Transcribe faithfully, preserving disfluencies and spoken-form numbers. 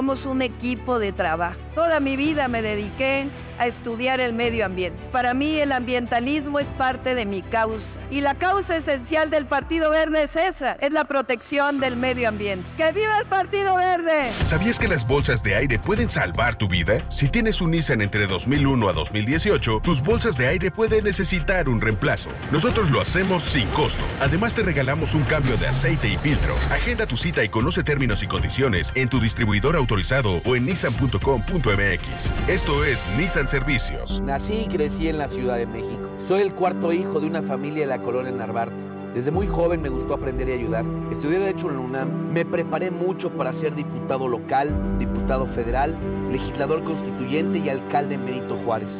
Somos un equipo de trabajo. Toda mi vida me dediqué a estudiar el medio ambiente. Para mí el ambientalismo es parte de mi causa. Y la causa esencial del Partido Verde es esa, es la protección del medio ambiente. ¡Que viva el Partido Verde! ¿Sabías que las bolsas de aire pueden salvar tu vida? Si tienes un Nissan entre dos mil uno a dos mil dieciocho, tus bolsas de aire pueden necesitar un reemplazo. Nosotros lo hacemos sin costo. Además te regalamos un cambio de aceite y filtro. Agenda tu cita y conoce términos y condiciones en tu distribuidor autorizado o en nissan punto com punto m x. Esto es Nissan Servicios. Nací y crecí en la Ciudad de México. Soy el cuarto hijo de una familia de la colonia Narvarte. Desde muy joven me gustó aprender y ayudar. Estudié Derecho en la UNAM. Me preparé mucho para ser diputado local, diputado federal, legislador constituyente y alcalde en Benito Juárez.